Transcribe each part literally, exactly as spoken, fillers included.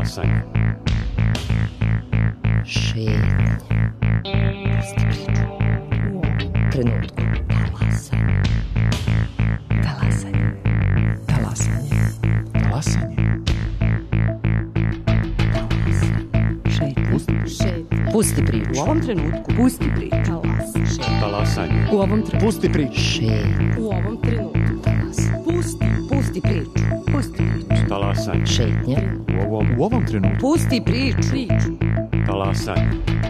Talasanje. Šetnja. Pusti priču. U trenutku. Talasanje. Talasanje. Talasanje. Talasanje. Šetnja. Pusti, Šetnja. Pusti priču. u ovom trenutku. Pusti priču. Talasanje. Talasanje. U ovom trenutku. Pusti priču. Šetnja. U ovom trenutku. Talasanje. Pusti. Pusti priču. Pusti priču. Talasanje. Šetnja. U ovom, U ovom trenutku. Pusti priču. Priču. talasanje.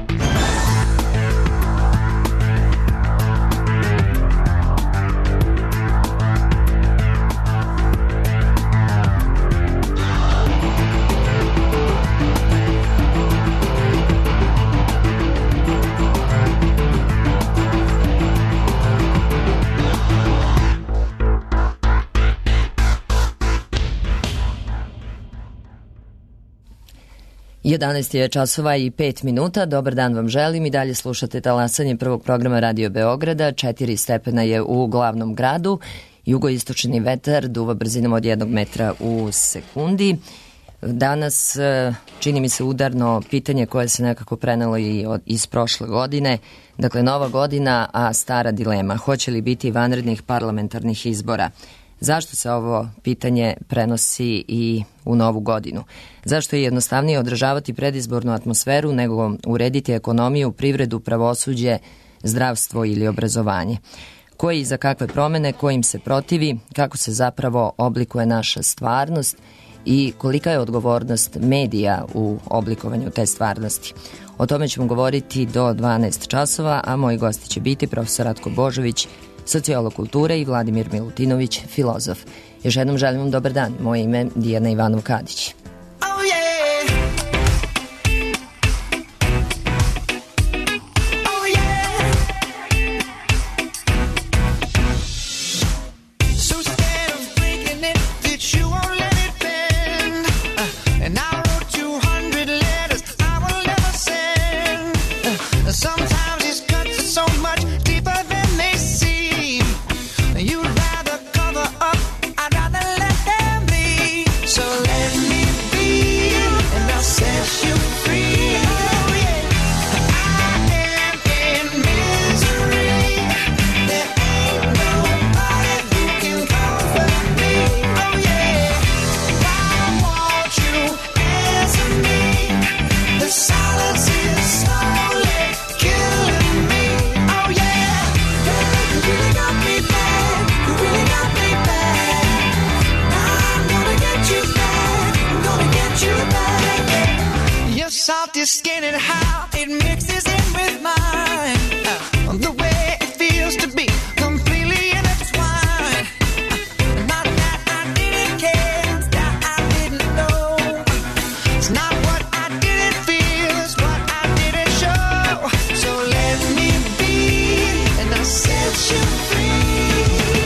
jedanaest je časova i pet minuta. Dobar dan vam želim i dalje slušate talasanje prvog programa Radio Beograda. Četiri stepena je u glavnom gradu. Jugoistočni vetar duva brzinom od jednog metra u sekundi. Danas čini mi se udarno pitanje koje se nekako prenelo i od, iz prošle godine. Dakle, nova godina, a stara dilema. Hoće li biti vanrednih parlamentarnih izbora? Zašto se ovo pitanje prenosi i u novu godinu? Zašto je jednostavnije održavati predizbornu atmosferu nego urediti ekonomiju, privredu, pravosuđe, zdravstvo ili obrazovanje? Koji i za kakve promene, ko im se protivi, kako se zapravo oblikuje naša stvarnost i kolika je odgovornost medija u oblikovanju te stvarnosti? O tome ćemo govoriti do dvanaest časova, a moji gosti će biti profesor Ratko Božović, sociolog kulture i Vladimir Milutinović, filozof. Još jednom želim vam dobar dan. Moje ime je Dijana Ivanov-Kadić. Oh yeah. Oh yeah. So scared of breaking it that you won't let it bend. Uh, and I wrote you hundred letters I will never send. Uh, sometimes these cuts are so much deeper than they seem. You'd rather cover up, I'd rather let them be. So let me be, and I'll set you free. Oh yeah, I am in misery. There ain't nobody who can comfort me. Oh yeah, why won't you answer me? The silence is slowly killing me. Oh yeah, girl, you really got me bad. You really got me bad. I'm gonna get you back. I'm gonna get you back. Your salty skin and how it mixes in with mine. Uh, the way it feels to be completely intertwined. Uh, not that I didn't care, that I didn't know. It's not what I didn't feel, it's what I didn't show. So let me be, and I'll set you free.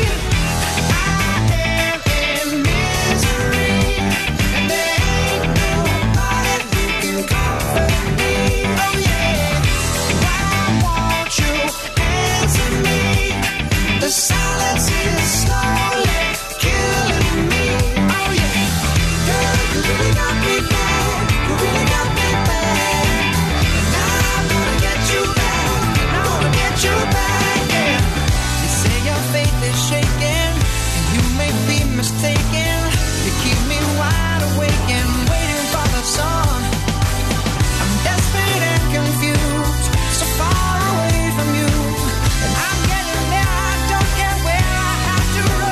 I am in misery, and there ain't nobody who can comfort me. Oh yeah, why won't you answer me? The silence is slowly killing me. Oh yeah, girl, you really got me bad. You really got me bad. And I'm gonna get you back. I'm gonna get you back. Yeah. You say your faith is shaken, and you may be mistaken. You keep me wide awake and waiting for the song. I'm desperate and confused, so far away from you. And I'm getting there, I don't care where I have to run.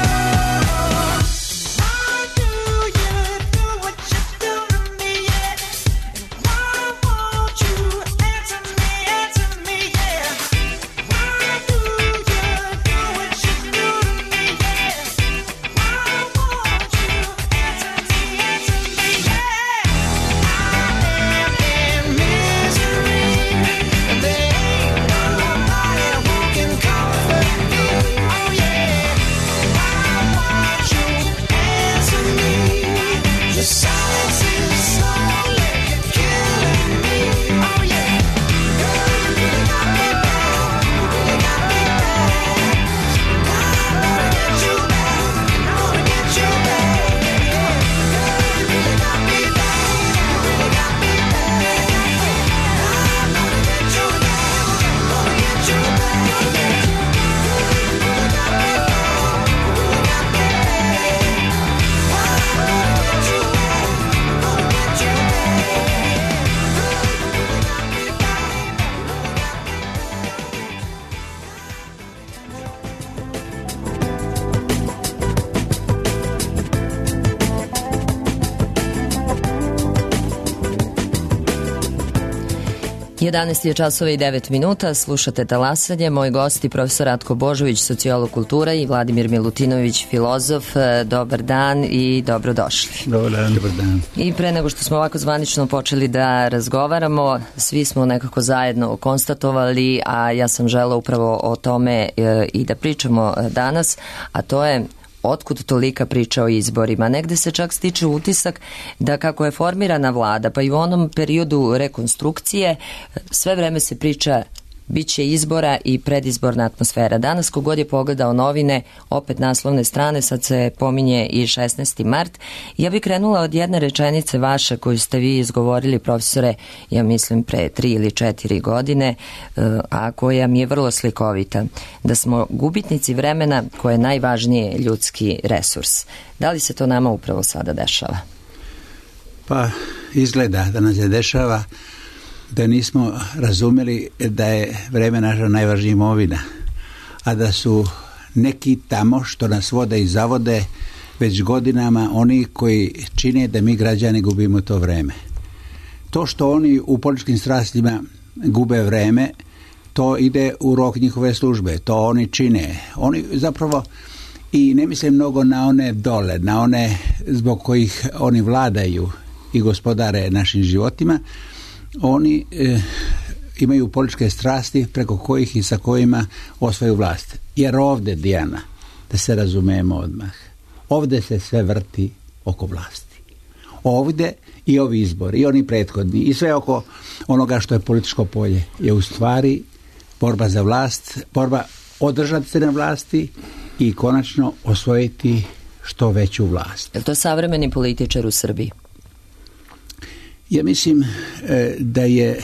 jedanaest je časova i devet minuta, slušate Talasanje. Moji gosti, profesor Ratko Božović, sociolog kultura, i Vladimir Milutinović, filozof. Dobar dan i dobrodošli. Dobar dan. Dobar dan. I pre nego što smo ovako zvanično počeli da razgovaramo, svi smo nekako zajedno konstatovali, a ja sam žela upravo o tome e, i da pričamo danas, a to je otkud tolika priča o izborima. Negde se čak stiče utisak da kako je formirana vlada, pa i u onom periodu rekonstrukcije, sve vreme se priča biće izbora i predizborna atmosfera. Danas kogod je pogledao novine, opet naslovne strane, sad se pominje i šesnaesti mart. Ja bih krenula od jedne rečenice vaše koju ste vi izgovorili, profesore, ja mislim pre tri ili četiri godine, a koja mi je vrlo slikovita. Da smo gubitnici vremena koje je najvažnije ljudski resurs. Da li se to nama upravo sada dešava? Pa izgleda da nas se dešava da nismo razumjeli da je vreme naša najvažnija imovina, a da su neki tamo što nas vode i zavode već godinama oni koji čine da mi građani gubimo to vreme. To što oni u političkim strastima gube vreme, to ide u rok njihove službe, to oni čine. Oni zapravo, i ne mislim mnogo na one dole, na one zbog kojih oni vladaju i gospodare našim životima, oni e, imaju političke strasti preko kojih i sa kojima osvaju vlast. Jer ovdje, Dijana, da se razumemo odmah, ovdje se sve vrti oko vlasti. Ovdje i ovi izbori, i oni prethodni, i sve oko onoga što je političko polje, je u stvari borba za vlast, borba održati se na vlasti i konačno osvojiti što veću vlast. Je li to savremeni političar u Srbiji? Ja mislim e, da je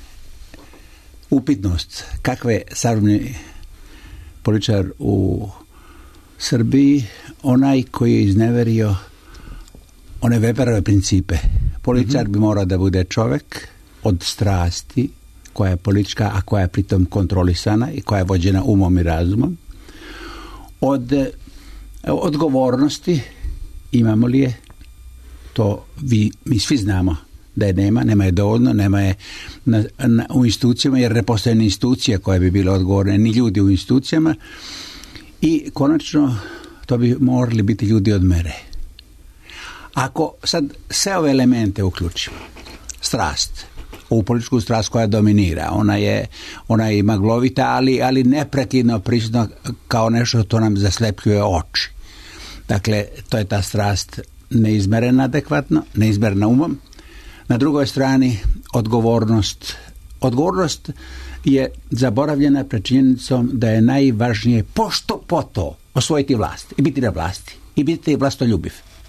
upitnost kakve savremeni političar u Srbiji onaj koji je izneverio one Weberove principe. Političar mm-hmm. bi morao da bude čovjek od strasti koja je politička, a koja je pritom kontrolisana i koja je vođena umom i razumom. Od e, odgovornosti, imamo li je, to vi, mi svi znamo da je nema, nema je dovoljno, nema je na, na, u institucijama, jer ne postoje ni institucije koje bi bile odgovorne, ni ljudi u institucijama, i konačno to bi morali biti ljudi od mere. Ako sad sve ove elemente uključimo, strast, u političku strast koja dominira, ona je, ona je maglovita, ali, ali neprekidno prisutna kao nešto to nam zaslepljuje oči. Dakle, to je ta strast neizmerena adekvatno, neizmerena umom. Na drugoj strani odgovornost. Odgovornost je zaboravljena pred činjenicom da je najvažnije pošto poto osvojiti vlast i biti na vlasti i biti vlastoljubiv.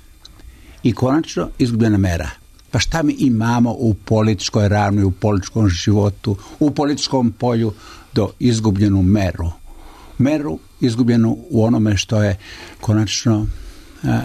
I konačno izgubljena mera. Pa šta mi imamo u političkoj ravni, u političkom životu, u političkom polju do izgubljenu meru? Meru izgubljenu u onome što je konačno a,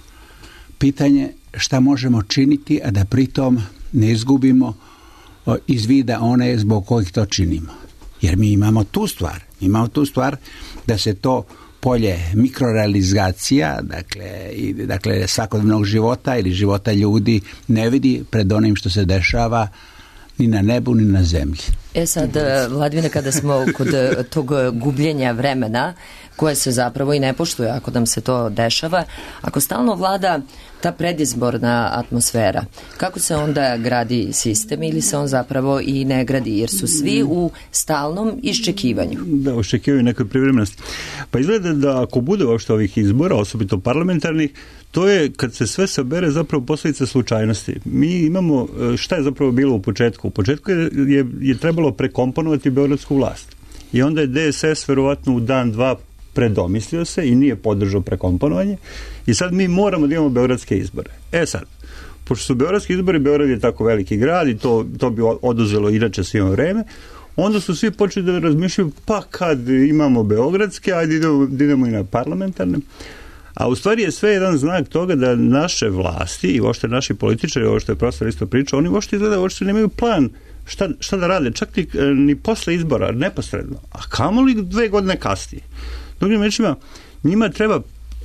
pitanje šta možemo činiti, a da pritom ne izgubimo o, iz vida one zbog kojih to činimo. Jer mi imamo tu stvar, imamo tu stvar da se to polje mikrorealizacija, dakle, i, dakle svakodnevnog života ili života ljudi ne vidi pred onim što se dešava ni na nebu, ni na zemlji. E sad, Vladimine, kada smo kod tog gubljenja vremena, koje se zapravo i ne poštuje ako nam se to dešava, ako stalno vlada ta predizborna atmosfera, kako se onda gradi sistem ili se on zapravo i ne gradi, jer su svi u stalnom iščekivanju? Da, očekivaju nekoj privremenosti. Pa izgleda da ako bude uopšte ovih izbora, osobito parlamentarnih, to je kad se sve sabere zapravo posljedica slučajnosti. Mi imamo, šta je zapravo bilo u početku? U početku je, je, je trebalo prekomponovati beogradsku vlast. I onda je D S S verovatno u dan, dva predomislio se i nije podržao prekomponovanje. I sad mi moramo da imamo beogradske izbore. E sad, pošto su beogradski izbori, Beograd je tako veliki grad i to, to bi oduzelo inače svima vreme, onda su svi počeli da razmišljaju, pa kad imamo beogradske, ajde idemo, idemo i na parlamentarne. A u stvari je sve jedan znak toga da naše vlasti i uopšte naši političari, ovo što je profesor isto pričao, oni uopšte izgleda, uopšte nemaju plan šta, šta da rade, čak ni, ni posle izbora, neposredno. A kamoli dve godine kasnije. Drugim rečima, njima treba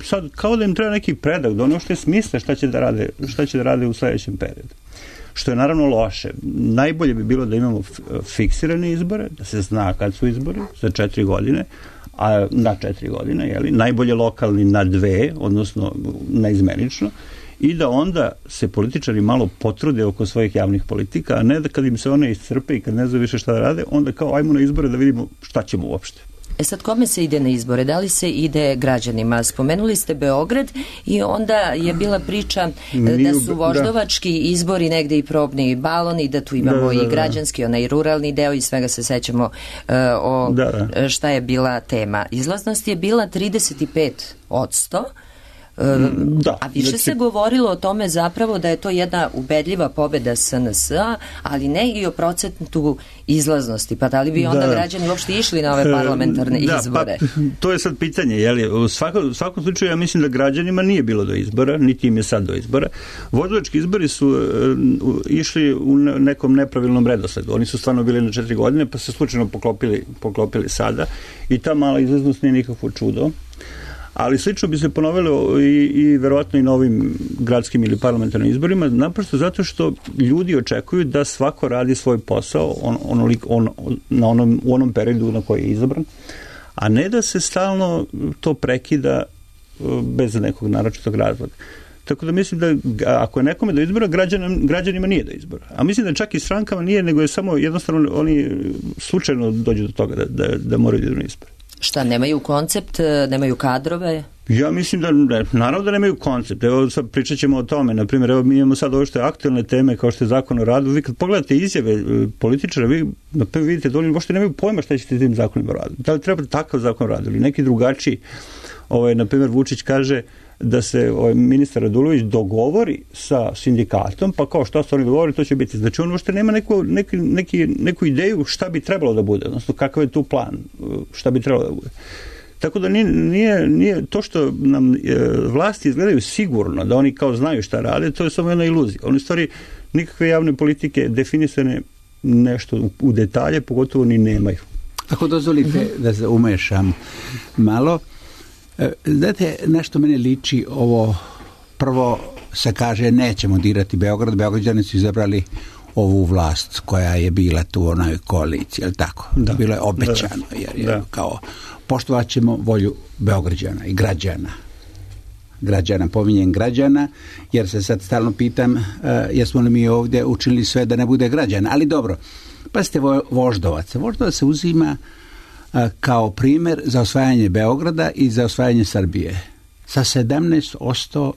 sad kao da im treba neki predak, da ono što je smisle šta će da rade, šta će da rade u sledećem periodu. Što je naravno loše. Najbolje bi bilo da imamo fiksirane izbore, da se zna kad su izbori, za četiri godine, a na četiri godine, jeli? Najbolje lokalni na dve, odnosno neizmenično, i da onda se političari malo potrude oko svojih javnih politika, a ne da kad im se one iscrpe i kad ne znaju više šta da rade, onda kao ajmo na izbore da vidimo šta ćemo uopšte. E sad, kome se ide na izbore? Da li se ide građanima? Spomenuli ste Beograd i onda je bila priča da su voždovački izbori negde i probni baloni, da tu imamo da, da, da, i građanski, onaj ruralni deo i svega se sećamo uh, o da, da. šta je bila tema. Izlaznost je bila trideset pet odsto. Da, a više znači, se govorilo o tome zapravo da je to jedna ubedljiva pobeda S N S-a, ali ne i o procentu izlaznosti. Pa da li bi onda da. građani uopšte išli na ove parlamentarne da, izbore? Pa, to je sad pitanje. Jeli? U svakom, svakom slučaju ja mislim da građanima nije bilo do izbora, niti im je sad do izbora. Voždovački izbori su uh, išli u nekom nepravilnom redosledu. Oni su stvarno bili na četiri godine, pa se slučajno poklopili, poklopili sada i ta mala izlaznost nije nikakvo čudo. Ali slično bi se ponovilo i, i verovatno i na ovim gradskim ili parlamentarnim izborima, naprosto zato što ljudi očekuju da svako radi svoj posao on, onolik, on, na onom, u onom periodu na koji je izabran, a ne da se stalno to prekida bez nekog naročitog razloga. Tako da mislim da ako je nekome do izbora, građanima, građanima nije do izbora. A mislim da čak i strankama nije, nego je samo jednostavno oni slučajno dođu do toga da, da, da moraju idu na izbore. Šta, nemaju koncept, nemaju kadrove? Ja mislim da, ne, naravno da nemaju koncept. Evo sad pričat ćemo o tome. Naprimjer, evo mi imamo sad ovo što je aktualne teme kao što je zakon o radu. Vi kad pogledate izjave političara, vi naprimjer vidite da oni uopšte nemaju pojma šta ćete tim zakonom o radu. Da li treba takav zakon o radu ili neki drugačiji. Ovaj, naprimjer, Vučić kaže da se ovaj, ministar Radulović dogovori sa sindikatom, pa kao šta se oni dogovori, to će biti. Znači on uopšte nema neku, neki, neki, neku ideju šta bi trebalo da bude, odnosno kakav je tu plan, šta bi trebalo da bude. Tako da nije, nije, nije to što nam e, vlasti izgledaju sigurno, da oni kao znaju šta rade, to je samo jedna iluzija. Oni u stvari nikakve javne politike definisane nešto u, u detalje, pogotovo ni nemaju. Ako dozvolite uh-huh. da se umešam malo, znate, nešto mene liči ovo, prvo se kaže nećemo dirati Beograd, Beograđani su izabrali ovu vlast koja je bila tu u onoj koaliciji, jel tako? Da. Bilo je obećano, jer je da. kao poštovat ćemo volju Beograđana i građana. Građana, pominjem građana, jer se sad stalno pitam uh, jesmo li mi ovdje učinili sve da ne bude građana, ali dobro, pa ste vo, Voždovac. Voždovac se uzima kao primjer za osvajanje Beograda i za osvajanje Srbije. Sa sedamnaest posto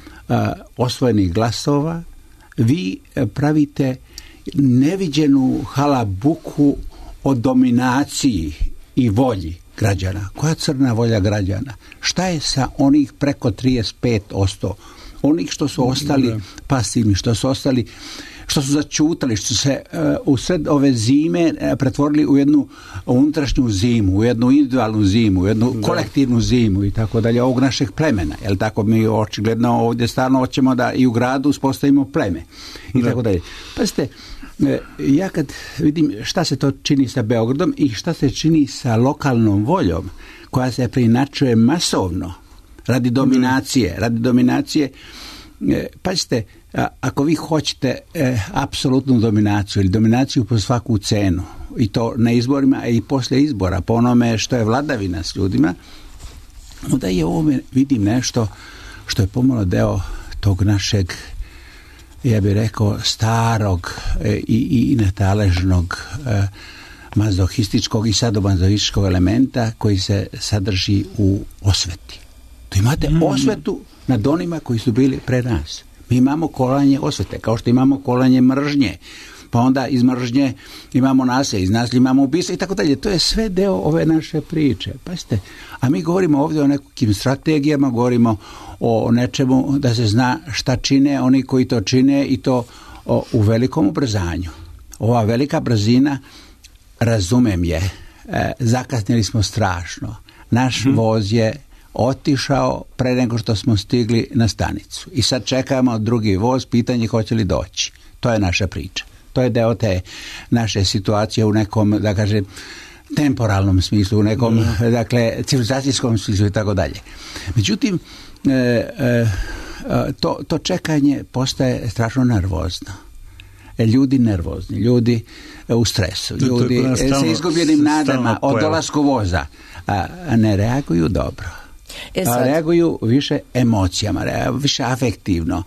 osvojenih glasova vi pravite neviđenu halabuku o dominaciji i volji građana. Koja crna volja građana? Šta je sa onih preko trideset pet posto? Onih što su ostali pasivni, što su ostali što su začutali, što su se uh, u sred ove zime uh, pretvorili u jednu unutrašnju zimu, u jednu individualnu zimu, u jednu da. kolektivnu zimu i tako dalje, ovog našeg plemena. Jel tako, mi očigledno ovdje stalno hoćemo da i u gradu uspostavimo pleme i da. tako dalje. Pazite, uh, ja kad vidim šta se to čini sa Beogradom i šta se čini sa lokalnom voljom koja se preinačuje masovno radi dominacije, radi dominacije, uh, pazite, A, ako vi hoćete e, apsolutnu dominaciju ili dominaciju po svaku cenu i to na izborima, a i posle izbora po onome što je vladavina s ljudima, onda je ovome vidim nešto što je pomalo deo tog našeg, ja bih rekao, starog e, i, i nataležnog e, mazohističkog i sadomazohističkog elementa koji se sadrži u osveti. Tu imate mm. osvetu nad onima koji su bili pre nas. Mi imamo kolanje osvete, kao što imamo kolanje mržnje, pa onda iz mržnje imamo nasilje, iz nasilja imamo ubistvo i tako dalje. To je sve deo ove naše priče. Pazite, a mi govorimo ovdje o nekim strategijama, govorimo o nečemu da se zna šta čine oni koji to čine i to o, u velikom ubrzanju. Ova velika brzina, razumem je, e, zakasnili smo strašno. Naš hmm. voz je otišao pre nego što smo stigli na stanicu. I sad čekamo drugi voz, pitanje hoće li doći. To je naša priča. To je deo te naše situacije u nekom, da kažem, temporalnom smislu, u nekom mm. dakle, civilizacijskom smislu i tako dalje. Međutim, e, e, to, to čekanje postaje strašno nervozno. Ljudi nervozni, ljudi u stresu, ljudi sa izgubljenim nadama od dolaska voza, a ne reaguju dobro. E sad... reaguju više emocijama, više afektivno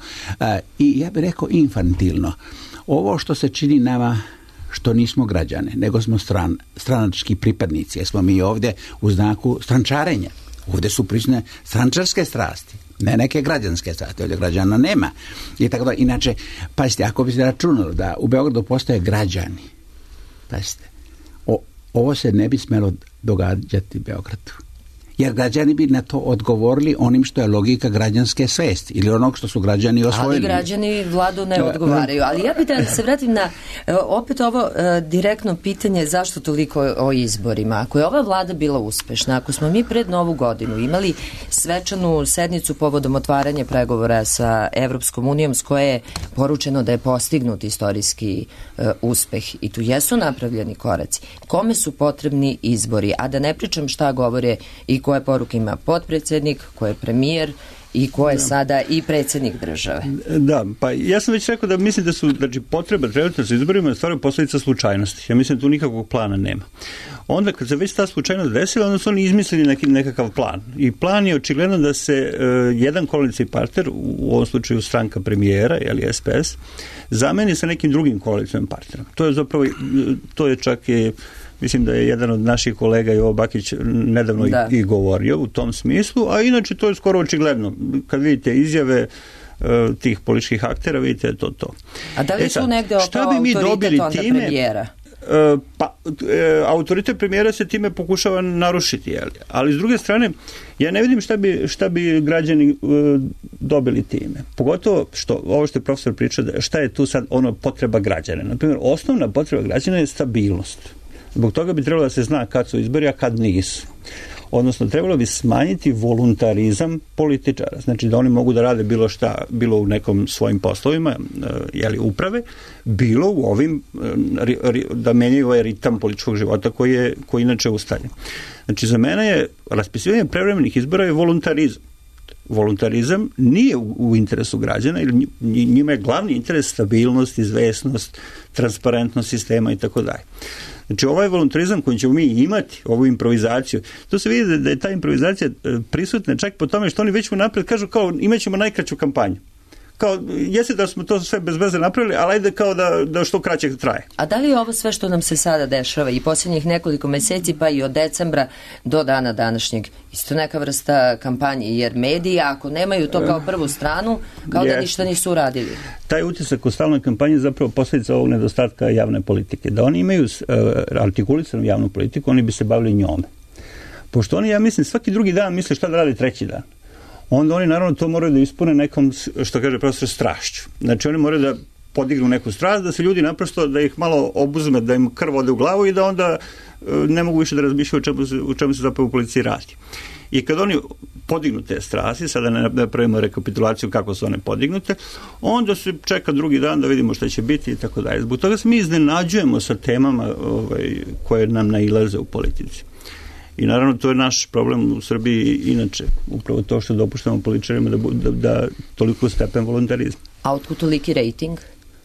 i ja bih rekao infantilno. Ovo što se čini nama, što nismo građane, nego smo stran, stranački pripadnici, jer smo mi ovdje u znaku strančarenja. Ovdje su prisutne strančarske strasti, ne neke građanske strasti, ovdje građana nema. I tako da, inače, pazite, ako bi se računalo da u Beogradu postoje građani, pazite, o, ovo se ne bi smjelo događati Beogradu. Jer građani bi na to odgovorili onim što je logika građanske svesti ili onog što su građani osvojili. Ali građani vladu ne odgovaraju. Ali ja bih da se vratim na opet ovo direktno pitanje zašto toliko o izborima. Ako je ova vlada bila uspešna, ako smo mi pred Novu godinu imali svečanu sednicu povodom otvaranja pregovora sa Evropskom unijom s koje je poručeno da je postignut istorijski uspeh i tu jesu napravljeni koraci. Kome su potrebni izbori? A da ne pričam šta govore i koje poruke ima potpredsjednik, ko je premijer i ko je da. sada i predsjednik države. Da, pa ja sam već rekao da mislim da su znači, potreba trenutno sa izborima stvaraju posljedica slučajnosti. Ja mislim da tu nikakvog plana nema. Onda kad se već ta slučajnost desila, onda su oni izmislili neki, nekakav plan. I plan je očigledno da se uh, jedan koalicijski partner, u ovom slučaju stranka premijera, ili S P S, zameni sa nekim drugim koalicijskim partnerom. To je zapravo, to je čak i mislim da je jedan od naših kolega Jovo Bakić nedavno i, i govorio u tom smislu, a inače to je skoro očigledno. Kad vidite izjave uh, tih političkih aktera, vidite to to. A da li e, su negde oko autoritet onda time, premijera? Uh, pa, uh, autoritet premijera se time pokušava narušiti, jel? Ali s druge strane, ja ne vidim šta bi, šta bi građani uh, dobili time. Pogotovo što, ovo što je profesor pričao, šta je tu sad ono potreba građana. Naprimjer, osnovna potreba građana je stabilnost. Zbog toga bi trebalo da se zna kad su izbori, a kad nisu. Odnosno, trebalo bi smanjiti voluntarizam političara. Znači, da oni mogu da rade bilo šta, bilo u nekom svojim poslovima, jeli, uprave, bilo u ovim, da menjaju ovaj ritam političkog života koji je, koji inače ustaljen. Znači, za mene je raspisivanje prevremenih izbora je voluntarizam. Voluntarizam nije u, u interesu građana, ili njima je glavni interes stabilnost, izvesnost, transparentnost sistema i tako dalje. Znači, ovaj voluntarizam koji ćemo mi imati, ovu improvizaciju, to se vidi da je ta improvizacija prisutna čak po tome što oni već unapred kažu kao imat ćemo najkraću kampanju. Kao, jesi da smo to sve bez veze napravili, ali ajde kao da, da što kraće traje. A da li je ovo sve što nam se sada dešava i posljednjih nekoliko meseci, pa i od decembra do dana današnjeg, isto neka vrsta kampanje, jer mediji, ako nemaju to kao prvu stranu, kao yes. da ništa nisu uradili? Taj utisak u stalnoj kampanji je zapravo posljedica ovog nedostatka javne politike. Da oni imaju uh, artikulisanu javnu politiku, oni bi se bavili njome. Pošto oni, ja mislim, svaki drugi dan misle šta da radi treći dan. Onda oni naravno to moraju da ispune nekom, što kaže profesor, strašću. Znači oni moraju da podignu neku strast, da se ljudi naprosto, da ih malo obuzme, da im krv ode u glavu i da onda ne mogu više da razmišljaju o čemu se, o čemu se zapravo u policiji radi. I kad oni podignu te strasti, sada ne napravimo rekapitulaciju kako su one podignute, onda se čeka drugi dan da vidimo šta će biti i tako dalje. Zbog toga se mi iznenađujemo sa temama ovaj, koje nam nailaze u politici. I naravno to je naš problem u Srbiji inače, upravo to što dopuštamo političarima da, da, da toliko stepen voluntarizma. A otkud toliki rejting?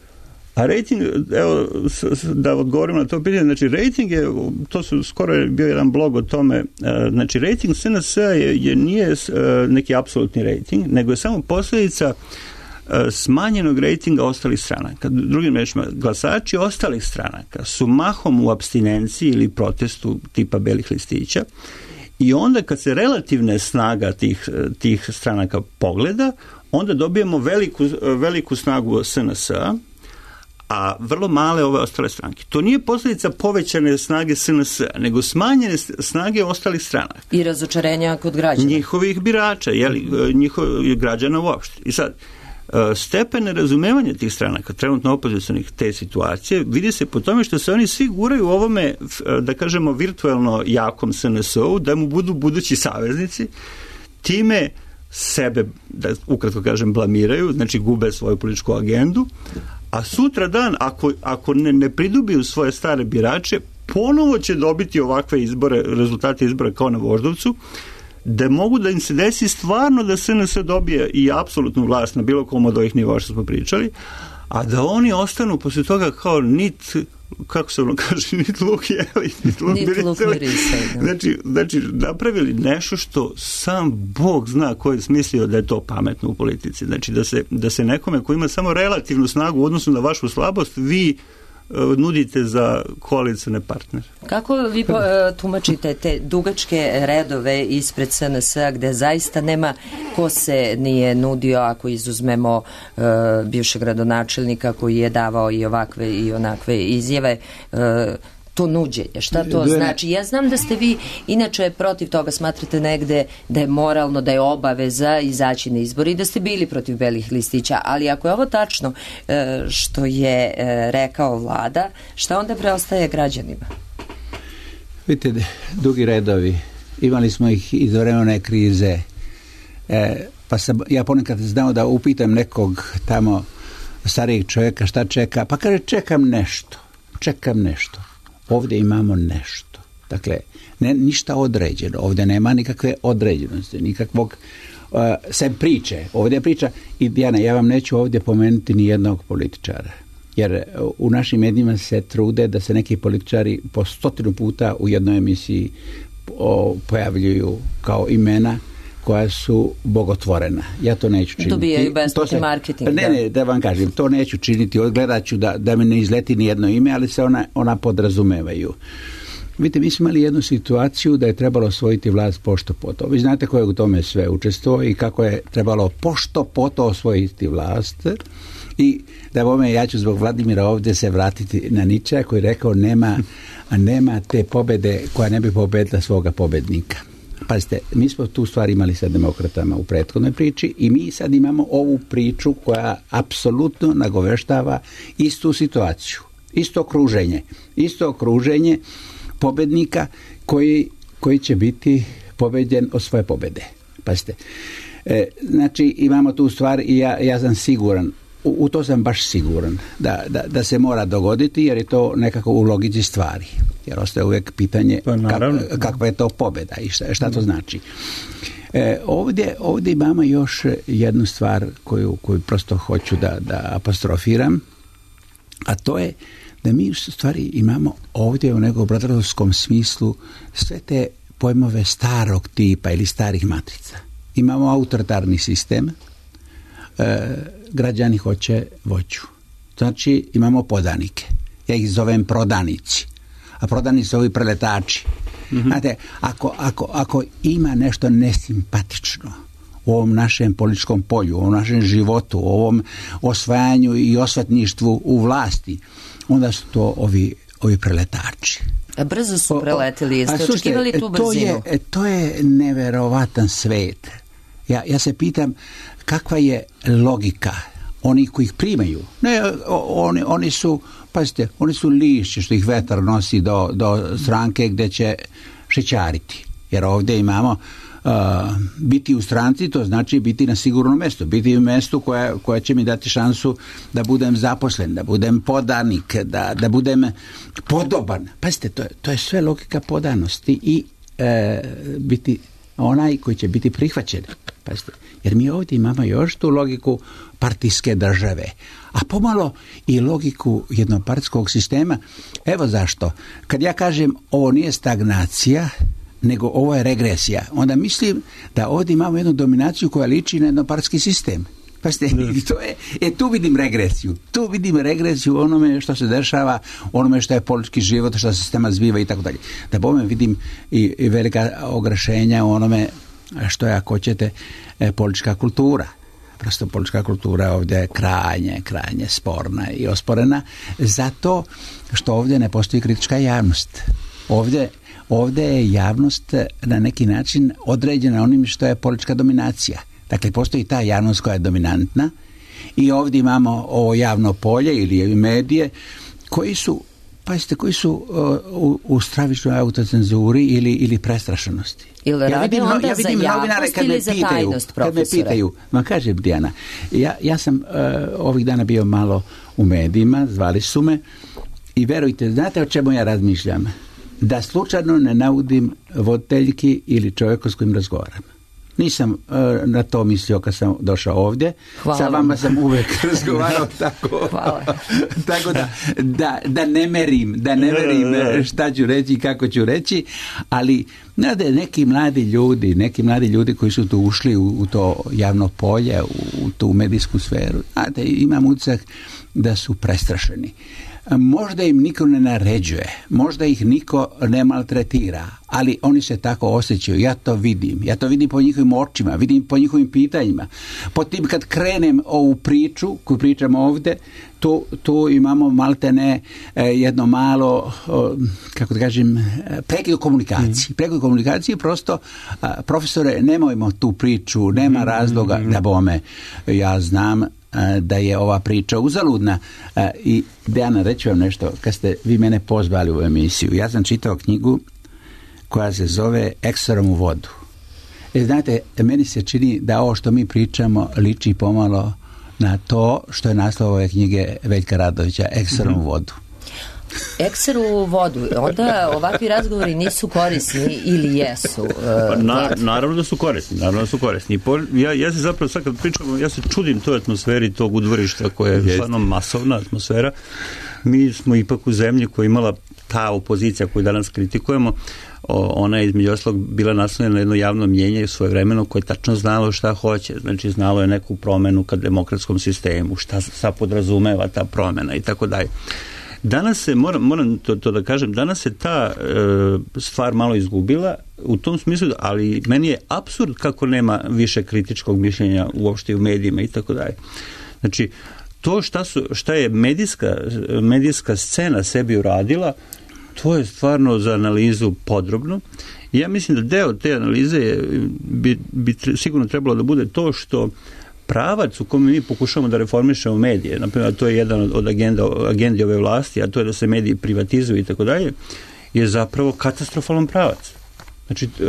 A rejting, evo, da odgovorim na to pitanje, znači rejting je, to su skoro je bio jedan blog o tome, znači rejting S N S-a je, je nije neki apsolutni rejting, nego je samo posljedica smanjenog rejtinga ostalih stranaka. Drugim rečima, glasači ostalih stranaka su mahom u apstinenciji ili protestu tipa belih listića i onda kad se relativne snaga tih, tih stranaka pogleda, onda dobijemo veliku, veliku snagu S N S-a, a vrlo male ove ostale stranke. To nije posljedica povećane snage S N S-a, nego smanjene snage ostalih stranaka. I razočarenja kod građana. Njihovih birača, jeli, njihovih građana uopšte. I sad, stepen nerazumevanja tih stranaka, trenutno opozicionih te situacije, vidi se po tome što se oni svi guraju u ovome, da kažemo, virtualno jakom S N S-u, da mu budu budući saveznici, time sebe, da ukratko kažem, blamiraju, znači gube svoju političku agendu, a sutra dan, ako, ako ne, ne pridobiju svoje stare birače, ponovo će dobiti ovakve izbore, rezultate izbora kao na Voždovcu, da mogu da im se desi stvarno da S N S dobije i apsolutnu vlast na bilo kom od ovih nivoa što smo pričali, a da oni ostanu posle toga kao nit, kako se ono kaže, nit luk jeli, nit luk mirisali. Znači, znači, napravili nešto što sam Bog zna ko je smislio da je to pametno u politici. Znači, da se, da se nekome ko ima samo relativnu snagu u odnosu na vašu slabost, vi nudite za koalicione partnere. Kako vi tumačite te dugačke redove ispred S N S-a gde zaista nema ko se nije nudio, ako izuzmemo uh, bivšeg gradonačelnika koji je davao i ovakve i onakve izjave, uh, to nuđenje, šta to znači? Ja znam da ste vi inače protiv toga, smatrate negde da je moralno, da je obaveza izaći na izbori i da ste bili protiv belih listića, ali ako je ovo tačno što je rekao vlada, šta onda preostaje građanima? Vidite, dugi redovi, imali smo ih iz vremena krize, e, pa sam ja ponekad znao da upitam nekog tamo starijeg čovjeka šta čeka, pa kaže čekam nešto, čekam nešto. Ovdje imamo nešto. Dakle, ne, ništa određeno. Ovdje nema nikakve određenosti, nikakvog uh, sem priče. Ovdje je priča i Dijana, ja vam neću ovdje pomenuti ni jednog političara. Jer u našim medijima se trude da se neki političari po stotinu puta u jednoj emisiji o, pojavljuju kao imena koja su bogotvorena. Ja to neću činiti. Dobijaju besplatni marketing. Ne, ne, da vam kažem, to neću činiti. Gledat ću da, da mi ne izleti ni jedno ime, ali se ona, ona podrazumevaju. Vidite, mi smo imali jednu situaciju da je trebalo osvojiti vlast pošto poto. Vi znate ko je u tome sve učestvovao i kako je trebalo pošto poto osvojiti vlast. I da bome, ja ću zbog Vladimira ovdje se vratiti na Niča koji je rekao nema, nema te pobjede koja ne bi pobedila svoga pobednika. Pazite, mi smo tu stvar imali sa demokratama u prethodnoj priči i mi sad imamo ovu priču koja apsolutno nagoveštava istu situaciju, isto okruženje, isto okruženje pobednika koji, koji će biti pobeđen od svoje pobjede. Pazite, e, znači imamo tu stvar i ja, ja sam siguran, u, u to sam baš siguran da, da, da se mora dogoditi jer je to nekako u logici stvari. Jer ostaje uvijek pitanje pa, kak, kakva je to pobjeda i šta, šta to znači. E, ovdje, ovdje imamo još jednu stvar koju, koju prosto hoću da, da apostrofiram, a to je da mi u stvari imamo ovdje u nekom bradarovskom smislu sve te pojmove starog tipa ili starih matrica. Imamo autoritarni sistem, e, građani hoće vođu. Znači imamo podanike. Ja ih zovem prodanici. A prodani su ovi preletači. Mm-hmm. Znate, ako, ako, ako ima nešto nesimpatično u ovom našem političkom polju, u ovom našem životu, u ovom osvajanju i osvetništvu u vlasti, onda su to ovi, ovi preletači. A brzo su preletili, jeste očekivali tu brzinu? To je, to je neverovatan svet. Ja, ja se pitam kakva je logika onih koji ih primaju. Ne, oni, oni su, pazite, oni su lišće što ih vetar nosi do, do stranke gdje će šećariti. Jer ovdje imamo uh, biti u stranci, to znači biti na sigurnom mjestu. Biti u mjestu koja, koja će mi dati šansu da budem zaposlen, da budem podanik, da, da budem podoban. Pazite, to je, to je sve logika podanosti i e, biti onaj koji će biti prihvaćen. Pazite, jer mi ovdje imamo još tu logiku partijske države, a pomalo i logiku jednopartijskog sistema. Evo zašto. Kad ja kažem ovo nije stagnacija, nego ovo je regresija, onda mislim da ovdje imamo jednu dominaciju koja liči na jednopartijski sistem. Pazite, to je, e, tu vidim regresiju. Tu vidim regresiju onome što se dešava, onome što je politički život, što se sistema zbiva i tako dalje. Da bome vidim i, i velika ogrešenja u onome što je, ako ćete, e, politička kultura. Prosto politička kultura ovdje je krajnje, krajnje sporna i osporena zato što ovdje ne postoji kritička javnost. Ovdje, ovdje je javnost na neki način određena onim što je politička dominacija. Dakle, postoji ta javnost koja je dominantna i ovdje imamo ovo javno polje ili medije koji su, pazite, koji su uh, u, u stravičnoj autocenzuri ili, ili prestrašenosti. Ili ja vidim, onda ja vidim za javnost ili za tajnost, profesore? Kad me pitaju, ma kažem, Dijana, ja, ja sam uh, ovih dana bio malo u medijima, zvali su me I verujte, znate o čemu ja razmišljam? Da slučajno ne navodim voditeljki ili čovjeku s kojim razgovaram. Nisam uh, na to mislio kad sam došao ovdje. Hvala sa vama vam. sam uvek razgovarao tako. Hvala. Tako da, da, da ne merim, da ne merim šta ću reći i kako ću reći, ali znate, neki mladi ljudi, neki mladi ljudi koji su tu ušli u, u to javno polje, u, u tu medijsku sferu, znate, imam utisak da su prestrašeni. Možda im niko ne naređuje, možda ih niko ne maltretira, ali oni se tako osjećaju. Ja to vidim. Ja to vidim po njihovim očima, vidim po njihovim pitanjima. Po tim kad krenem ovu priču, koju pričam ovdje, tu, tu imamo maltene jedno malo, kako da kažem, prekid u komunikaciji. Prekid u komunikaciji prosto, profesore, nemojmo tu priču, nema razloga da bome, ja znam da je ova priča uzaludna. I Dejana, reći vam nešto, kad ste vi mene pozvali u emisiju, ja sam čitao knjigu koja se zove Ekserom u vodu. E, znate, meni se čini da ovo što mi pričamo liči pomalo na to što je naslov ove knjige Veljka Radovića, Ekserom u vodu. Ekser u vodu, onda ovakvi razgovori nisu korisni ili jesu? Pa na, naravno da su korisni, naravno da su korisni. Ja, ja se zapravo sad kad pričamo, ja se čudim toj atmosferi tog udvorišta koja je stvarno masovna atmosfera. Mi smo ipak u zemlji koja je imala ta opozicija koju danas kritikujemo, ona je između ostalog bila naslonjena na jedno javno mnjenje svojevremeno koje je tačno znalo šta hoće, znači znalo je neku promenu ka demokratskom sistemu, šta sa podrazumeva ta promena i tako dalje. Danas se, moram, moram to, to da kažem, danas se ta e, stvar malo izgubila u tom smislu, ali meni je apsurd kako nema više kritičkog mišljenja uopšte u medijima i tako dalje. Znači, to šta, su, šta je medijska, medijska scena sebi uradila, to je stvarno za analizu podrobno. I ja mislim da deo te analize bi, bi sigurno trebalo da bude to što pravac u kome mi pokušamo da reformišemo medije, naprimjer, to je jedan od agenda, agendi ove vlasti, a to je da se mediji privatizuju i tako dalje, je zapravo katastrofalan pravac. Znači, e,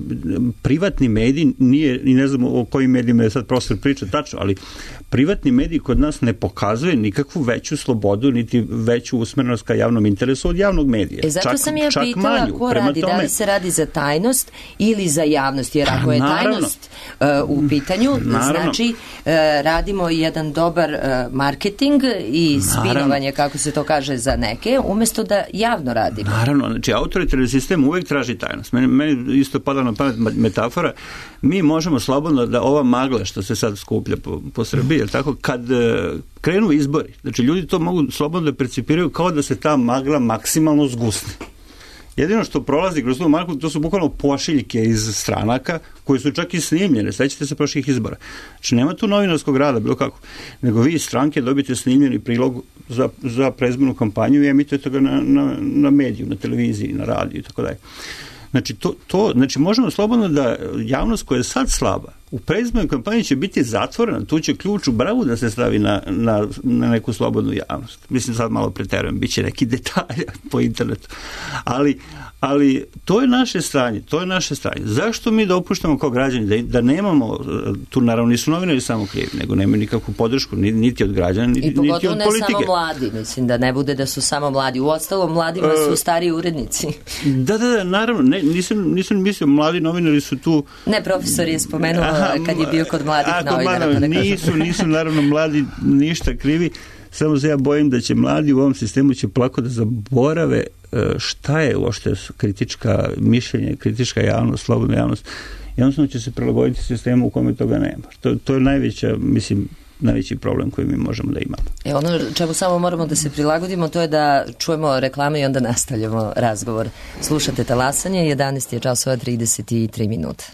privatni mediji nije, i ne znam o kojim medijima je sad profesor priča tačno, ali privatni mediji kod nas ne pokazuje nikakvu veću slobodu, niti veću usmerenost ka javnom interesu od javnog medija. E zato čak, sam ja čak pitala manju. ko Prema radi, tome, da li se radi za tajnost ili za javnost, jer ako je naravno. tajnost uh, u pitanju, Naravno. znači uh, radimo jedan dobar uh, marketing i spinovanje, kako se to kaže za neke, umjesto da javno radimo. Naravno, znači autoritarni sistem uvek traži tajnost. Meni, meni isto pada na pamet metafora, mi možemo slobodno da ova magla što se sad skuplja po, po Srbiji, jer tako, kad uh, krenu izbori, znači ljudi to mogu slobodno da percipiraju kao da se ta magla maksimalno zgusne. Jedino što prolazi kroz tu maglu, to su bukvalno pošiljke iz stranaka koje su čak i snimljene, sećate se prošlih izbora. Znači nema tu novinarskog rada, bilo kako, nego vi iz stranke dobite snimljeni prilog za, za predizbornu kampanju i emitujete ga na, na, na mediju, na televiziji, na radiju i tako dalje. Znači, to, to, znači možemo slobodno da javnost koja je sad slaba u predizbornoj kampanji će biti zatvorena, tu će ključ u bravu da se stavi na, na, na neku slobodnu javnost. Mislim, sad malo preterujem, bit će neki detalja po internetu. Ali, ali to je naše stanje, to je naše stanje. Zašto mi dopuštamo kao građani da, da nemamo, tu naravno nisu novinari samo krivi, nego nemaju nikakvu podršku, niti od građana, niti, niti od politike. I pogotovo ne samo mladi, mislim, da ne bude da su samo mladi. U ostalom, mladima su stariji urednici. Da, da, da, naravno, ne, nisam, nisam mislio, mladi novinari su tu... Ne, profesor je spomenuo Aha, kad je bio kod mladih ako, novinara. Mano, pa da nisu, nisu naravno mladi ništa krivi, samo se ja bojim da će mladi u ovom sistemu će plako da zaborave šta je uopšte kritička mišljenje, kritička javnost, slobodna javnost. Jednostavno će se prilagoditi sistemu u kome toga nema. To, to je najveća, mislim, najveći problem koji mi možemo da imamo. E ono čemu samo moramo da se prilagodimo, to je da čujemo reklame i onda nastavljamo razgovor. Slušate Talasanje, jedanaest je časova trideset tri minuta.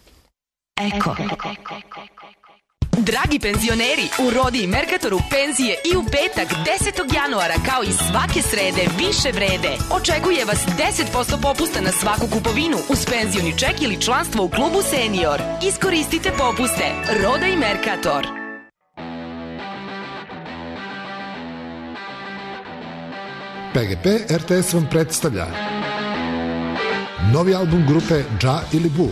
Eko. Dragi penzioneri, u Rodi i Merkatoru penzije i u petak desetog januara kao i svake srede više vrede. Očekuje vas deset posto popusta na svaku kupovinu uz penzioni ček ili članstvo u klubu Senior. Iskoristite popuste. Roda i Merkator. P G P R T S vam predstavlja novi album grupe Dža ili Bu.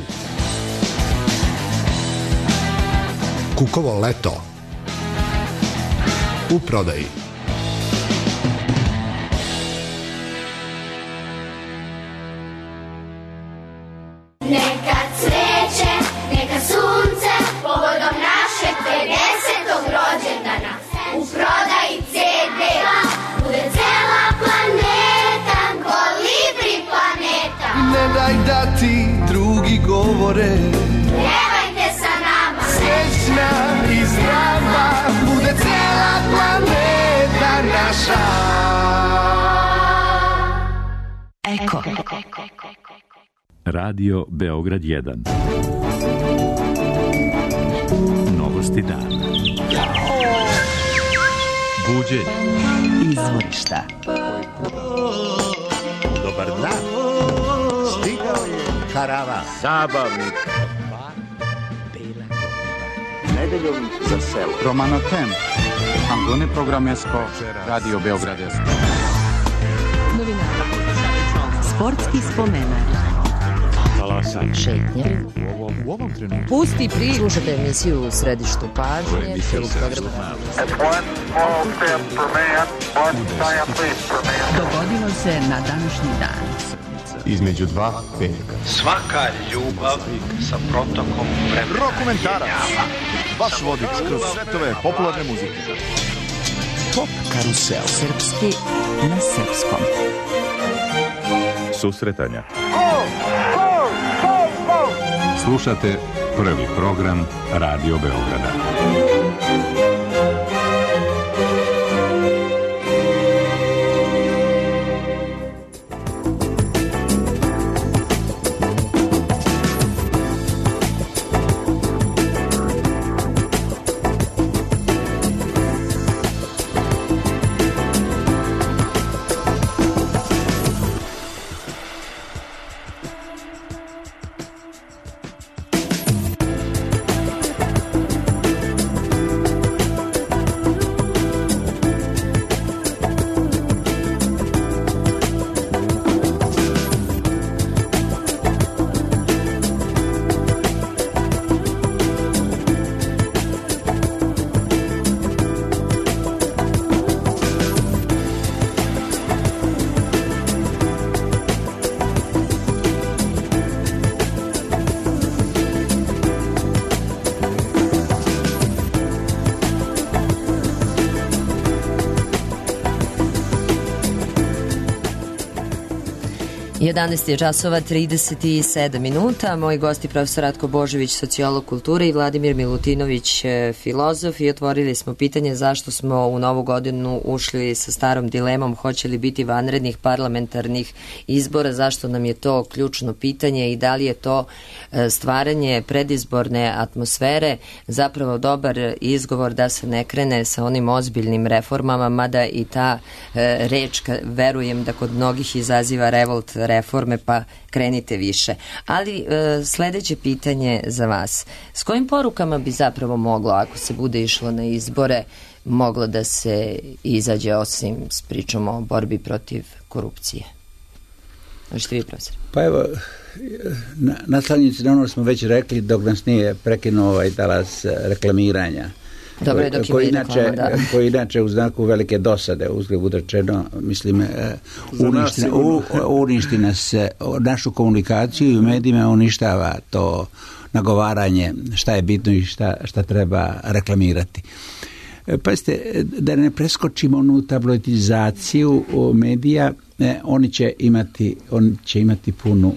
Kukovo leto. U prodaji. more. Pjevajte sa nama. Srećna i zdrava bude cijela planeta naša. Eko. Radio Beograd jedan. Novosti dana. Buđenje. Izvorišta. Dobar dan. Stigao je karavan. Zabavnik. Nedeljom za selo. Romano Tem. Angone Programesko. Radio Beogradesko. Novinara. Sportski spomenak. Šetnje. U ovom trenutku. Pusti priču. Slušate emisiju u središtu pažnje. Dogodilo se na današnji dan. Između dva veka. Svaka ljubav sa protokom vremena. Rokomentarac. Vaš vodič kroz svetove popularne muzike. Pop karusel. Srpski na srpskom. Susretanja. Slušate prvi program Radio Beograda. jedanaest je časova trideset sedam minuta. Moji gosti profesor Ratko Božović, sociolog kulture, i Vladimir Milutinović, filozof, i otvorili smo pitanje zašto smo u novu godinu ušli sa starom dilemom hoće li biti vanrednih parlamentarnih izbora, zašto nam je to ključno pitanje i da li je to stvaranje predizborne atmosfere zapravo dobar izgovor da se ne krene sa onim ozbiljnim reformama, mada i ta e, reč, verujem da kod mnogih izaziva revolt reforme, pa krenite više. Ali e, sledeće pitanje za vas. S kojim porukama bi zapravo moglo, ako se bude išlo na izbore, moglo da se izađe osim s pričom o borbi protiv korupcije? Hoćete vi, profesor? Pa evo, na, naslanjici na ono smo već rekli dok nas nije prekinuo ovaj talas reklamiranja. Dobro je dok koji, je inače, reklama, da. koji inače u znaku velike dosade, uzgled bude rečeno, mislim, uništi, u, uništi nas, našu komunikaciju i u medijima uništava to nagovaranje šta je bitno i šta, šta treba reklamirati. Pazite, da ne preskočimo onu tabloidizaciju medija, oni će imati, oni će imati puno,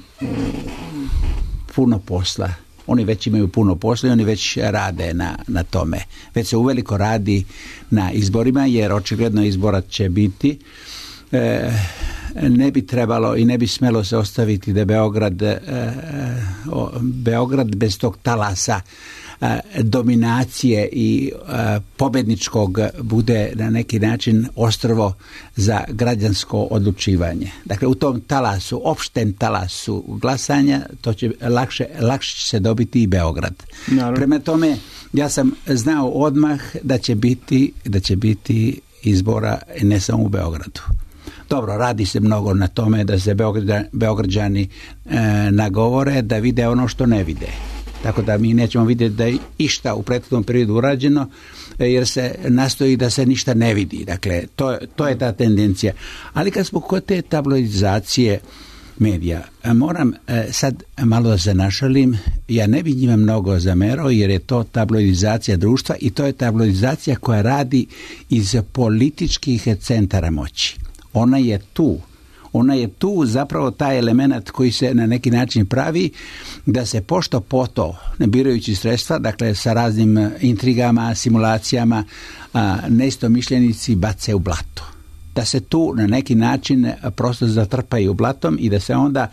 puno posla. Oni već imaju puno posla i oni već rade na, na tome. Već se uveliko radi na izborima, jer očigledno izbora će biti. E, ne bi trebalo i ne bi smelo se ostaviti da Beograd, e, o, Beograd bez tog talasa e, dominacije i e, pobedničkog bude na neki način ostrvo za građansko odlučivanje. Dakle, u tom talasu, opštem talasu glasanja, to će lakše, lakše će se dobiti i Beograd. Naravno. Prema tome, ja sam znao odmah da će biti, da će biti izbora ne samo u Beogradu. Dobro, radi se mnogo na tome da se Beograđani, Beograđani e, nagovore da vide ono što ne vide. Tako da mi nećemo vidjeti da je išta u prethodnom periodu urađeno, jer se nastoji da se ništa ne vidi. Dakle, to, to je ta tendencija. Ali kad smo kod te tabloidizacije medija, moram e, sad malo da se našalim, ja ne bi njima mnogo zamerao, jer je to tabloidizacija društva i to je tabloidizacija koja radi iz političkih centara moći. Ona je tu, Ona je tu zapravo taj element koji se na neki način pravi da se pošto poto, ne birajući sredstva, dakle sa raznim intrigama, simulacijama, neistomišljenici bace u blato. Da se tu na neki način prosto zatrpaju blatom i da se onda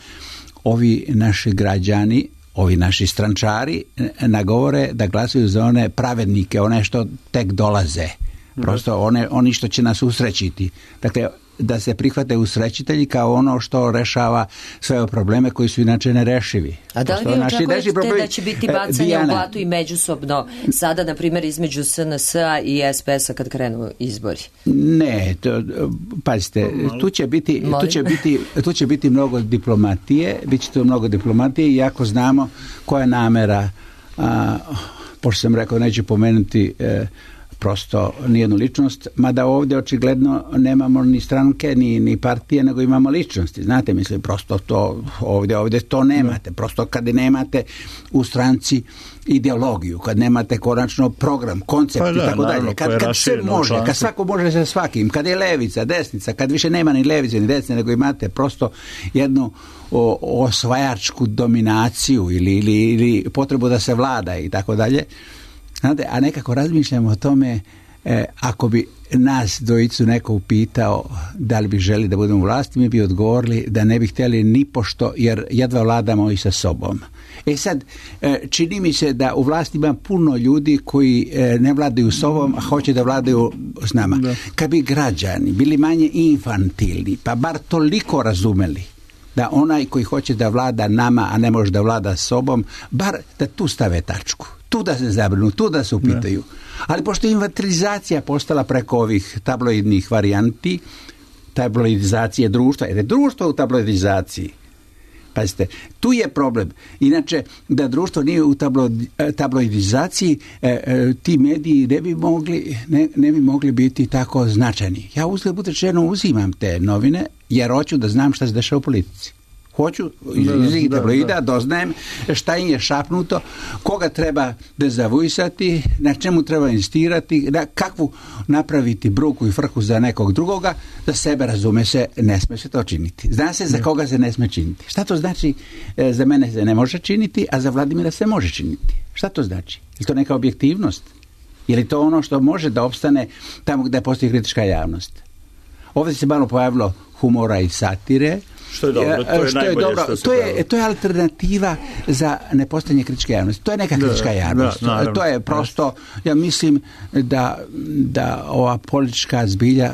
ovi naši građani, ovi naši strančari nagovore da glasuju za one pravednike, one što tek dolaze. Prosto one, oni što će nas usrećiti. Dakle, da se prihvate usrećitelji kao ono što rešava sve probleme koji su inače nerešivi. A da li vi očekujete da će biti bacanje u blatu i međusobno sada, na primjer, između S N S-a i S P S-a kad krenu izbori? Ne, to, pazite, tu će biti, tu će biti, tu će biti mnogo diplomatije, bit će to mnogo diplomatije i ako znamo koja je namera, a, pošto sam rekao, neću pomenuti e, prosto nijednu ličnost, mada ovdje očigledno nemamo ni stranke, ni, ni partije, nego imamo ličnosti. Znate, mislim, prosto to ovdje, ovdje to nemate. Prosto kad nemate u stranci ideologiju, kad nemate konačno program, koncept pa i tako da, dalje. Kad, kad sve može, kad svako može sa svakim, kad je levica, desnica, kad više nema ni levice ni desnice, nego imate prosto jednu o, osvajačku dominaciju ili, ili, ili potrebu da se vlada i tako dalje. Znate, a nekako razmišljamo o tome, e, ako bi nas dvojicu neko upitao da li bi želi da budemo u vlasti, mi bi odgovorili da ne bi htjeli ni pošto, jer jedva vladamo i sa sobom. E sad, e, čini mi se da u vlasti ima puno ljudi koji e, ne vladaju sobom, a hoće da vladaju s nama. Da. Kad bi građani bili manje infantilni, pa bar toliko razumeli da onaj koji hoće da vlada nama, a ne može da vlada sobom, bar da tu stave tačku. Tu da se zabrinu, tu da se upitaju. Ne. Ali pošto je inventarizacija postala preko ovih tabloidnih varijanti, tabloidizacije društva, jer je društvo u tabloidizaciji. Pazite, tu je problem. Inače, da društvo nije u tabloidizaciji, e, e, ti mediji ne bi mogli, ne, ne bi mogli biti tako značajni. Ja uzgled budi rečeno uzimam te novine, jer hoću da znam šta se dešava u politici. Hoću iz da, tabloida da, da. doznajem šta im je šapnuto, koga treba dezavuisati, na čemu treba insistirati, na kakvu napraviti bruku i frku za nekog drugoga, za sebe razume se, ne sme se to činiti. Zna se za koga se ne sme činiti. Šta to znači? E, za mene se ne može činiti, a za Vladimira se može činiti. Šta to znači? Je to neka objektivnost? Je li to ono što može da opstane tamo gdje postoji kritička javnost? Ovdje se malo pojavilo humora i satire. Što je dobro, to je što najbolje je dobro, što se to je, to je alternativa za nepostojanje kritičke javnosti. To je neka kritička javnost. Da, da, to je prosto, ja mislim da, da ova politička zbilja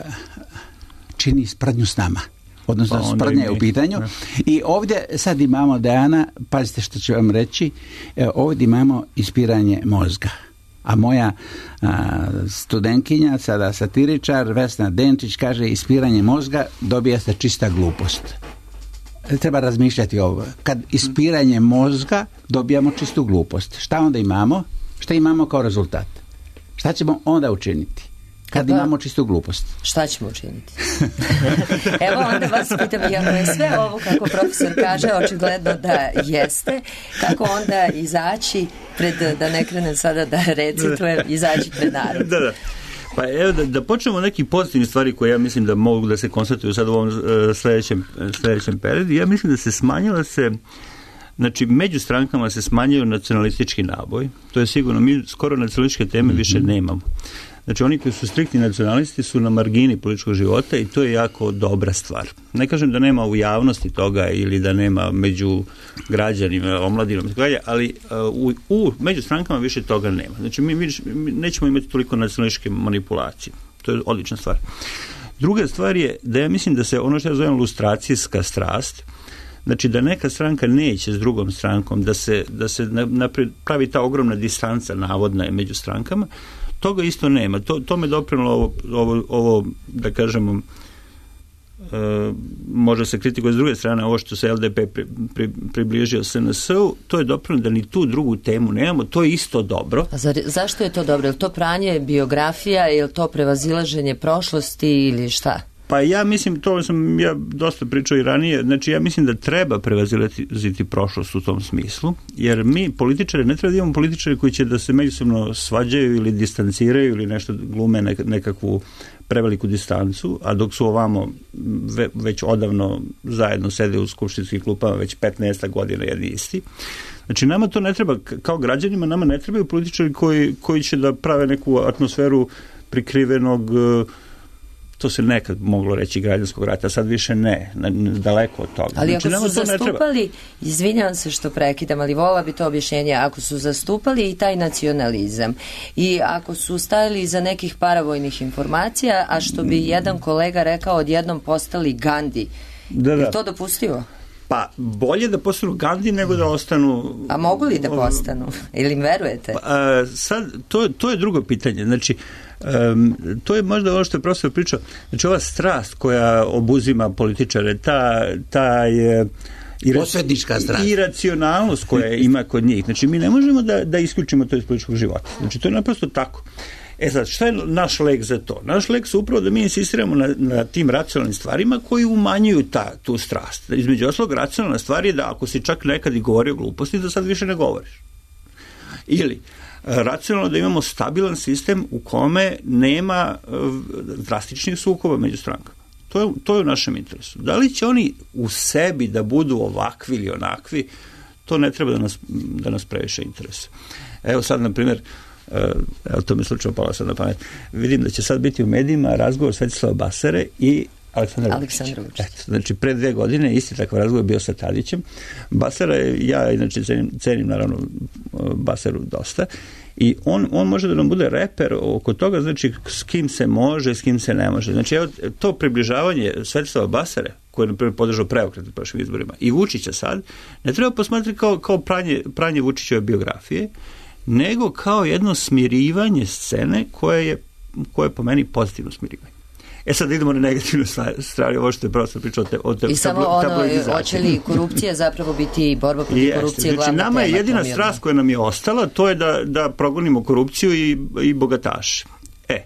čini sprdnju s nama. Odnosno pa sprdnja je u pitanju. Da. I ovdje sad imamo, Dejana, pazite što ću vam reći, ovdje imamo ispiranje mozga. A moja a, studentkinja, sada satiričar, Vesna Denčić, kaže ispiranje mozga dobija se čista glupost. Treba razmišljati ovo. Kad ispiranje mozga dobijamo čistu glupost. Šta onda imamo? Šta imamo kao rezultat? Šta ćemo onda učiniti? Kad Kada, imamo čistu glupost. Šta ćemo učiniti? Evo onda vas pitam, ako je sve ovo kako profesor kaže, očigledno da jeste, kako onda izaći pred, da ne krenem sada da recitujem, izaći pred narod. Da, da. Pa evo da, da počnemo neki pozitivni stvari koje ja mislim da mogu da se konstatuju sad u ovom uh, sljedećem, sljedećem periodu. Ja mislim da se smanjila se, znači među strankama se smanjio nacionalistički naboj. To je sigurno, mi skoro nacionalističke teme mm-hmm. više nemamo. Znači oni koji su striktni nacionalisti su na margini političkog života i to je jako dobra stvar. Ne kažem da nema u javnosti toga ili da nema među građanima, omladinom, ali uh, u, u među strankama više toga nema. Znači mi, mi, mi nećemo imati toliko nacionalističke manipulacije. To je odlična stvar. Druga stvar je da ja mislim da se ono što ja zovem lustracijska strast, znači da neka stranka neće s drugom strankom, da se, da se pravi ta ogromna distanca navodna među strankama, toga isto nema. To, to me doprinalo ovo, ovo, ovo da kažemo, e, može se kritikuje s druge strane, ovo što se L D P pri, pri, približio S N S-u, to je doprinalo da ni tu drugu temu nemamo, to je isto dobro. A za, zašto je to dobro? Je li to pranje biografija, je li to prevazilaženje prošlosti ili šta? Pa ja mislim, to sam ja dosta pričao i ranije, znači ja mislim da treba prevazilaziti prošlost u tom smislu, jer mi političari, ne treba da imamo političari koji će da se međusobno svađaju ili distanciraju ili nešto glume nekakvu preveliku distancu, a dok su ovamo ve, već odavno zajedno sede u skupštinskim klupama već petnaest godina jedni isti. Znači nama to ne treba, kao građanima nama ne trebaju političari koji, koji će da prave neku atmosferu prikrivenog, to se nekad moglo reći građanskog rata, sad više ne, daleko od toga. Ali znači, ako su zastupali, izvinjavam se što prekidam, ali vola bi to objašnjenje, ako su zastupali i taj nacionalizam i ako su stajali iza nekih paravojnih informacija, a što bi jedan kolega rekao, odjednom postali Gandhi, da, da. Je to dopustivo? Pa bolje da postanu Gandhi nego da ostanu... A mogu li da postanu? Ili im verujete? Pa, a, sad, to, to je drugo pitanje. Znači, um, to je možda ono što je profesor pričao. Znači, ova strast koja obuzima političare, ta, ta je... Osvetnička strast. Iracionalnost koja ima kod njih. Znači, mi ne možemo da, da isključimo to iz političkog života. Znači, to je naprosto tako. E sad, šta je naš lek za to? Naš lek su upravo da mi insistiramo na, na tim racionalnim stvarima koji umanjuju ta, tu strast. Između oslog, racionalna stvar je da ako si čak nekad i govorio gluposti, da sad više ne govoriš. Ili, racionalno da imamo stabilan sistem u kome nema drastičnih sukoba među strankama. To je, to je u našem interesu. Da li će oni u sebi da budu ovakvi ili onakvi, to ne treba da nas, da nas previše interese. Evo sad, na primjer, evo to mi slučajno palo sad na pamet, vidim da će sad biti u medijima razgovor Svetislava Basare i Aleksandra Vučića. Znači, pre dve godine isti takav razgovor bio sa Tadićem. Basara je, ja inače cenim, cenim naravno Basaru dosta, i on, on može da nam bude reper oko toga, znači s kim se može, s kim se ne može. Znači, evo, to približavanje Svetislava Basare, koji je na primjer podržao preokret u prošlim izborima, i Vučića sad, ne treba posmatrati kao, kao pranje, pranje Vučićeve biografije, nego kao jedno smirivanje scene koje je, koje je po meni pozitivno smirivanje. E sad idemo na negativnu stranu, ovo što je prosto pričao o te, o te I samo ono, hoće li korupcija zapravo biti borba protiv Jeste, korupcije znači, glavna tema? Nama je jedina strast koja nam je ostala, to je da, da progonimo korupciju i, i bogataše. E,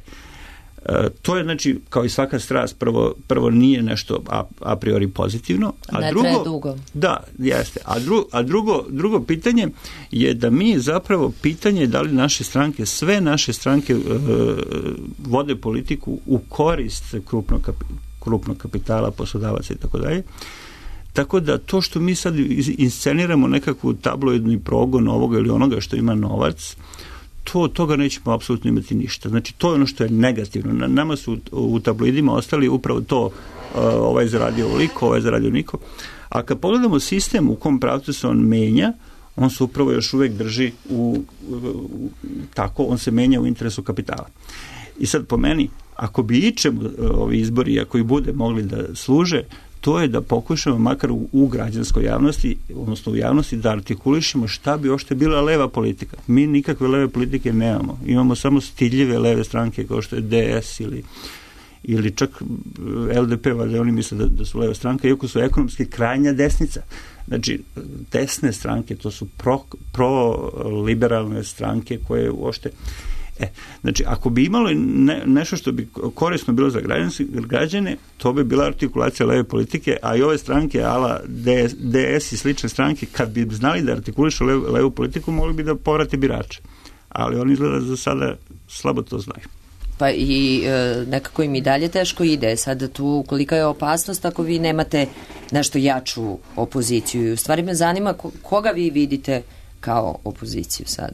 to je, znači, kao i svaka strast, prvo, prvo nije nešto a, a priori pozitivno, a ne drugo, traje dugo. Da, jeste. A, dru, a drugo, drugo pitanje je da mi zapravo pitanje je da li naše stranke, sve naše stranke uh, vode politiku u korist krupnog, kapi, krupnog kapitala, poslodavaca i tako dalje. Tako da to što mi sad insceniramo nekakvu tabloidni progon ovoga ili onoga što ima novac, to, toga nećemo apsolutno imati ništa. Znači, to je ono što je negativno. Na, nama su u, u tabloidima ostali upravo to, uh, ovaj zaradio ovoliko, ovaj zaradio niko. A kad pogledamo sistem u kom pravcu se on menja, on se upravo još uvek drži u, u, u tako, on se menja u interesu kapitala. I sad po meni, ako bi ičemu ovi izbori, ako i bude mogli da služe, to je da pokušamo makar u, u građanskoj javnosti, odnosno u javnosti, da artikulišemo šta bi ošte bila leva politika. Mi nikakve leve politike nemamo. Imamo samo stiljive leve stranke kao što je D S ili, ili čak L D P, valjda oni misle da, da su leve stranke, iako su ekonomski krajnja desnica. Znači, desne stranke, to su pro, pro-liberalne stranke koje uopšte... E, znači, ako bi imalo ne, nešto što bi korisno bilo za građane, to bi bila artikulacija leve politike, a i ove stranke, ala D S i slične stranke, kad bi znali da artikulišu levu, levu politiku, mogli bi da povrate birače. Ali oni izgleda za sada slabo to znaju. Pa i e, nekako im i dalje teško ide. Sad tu kolika je opasnost ako vi nemate nešto jaču opoziciju. U stvari me zanima koga vi vidite kao opoziciju sada?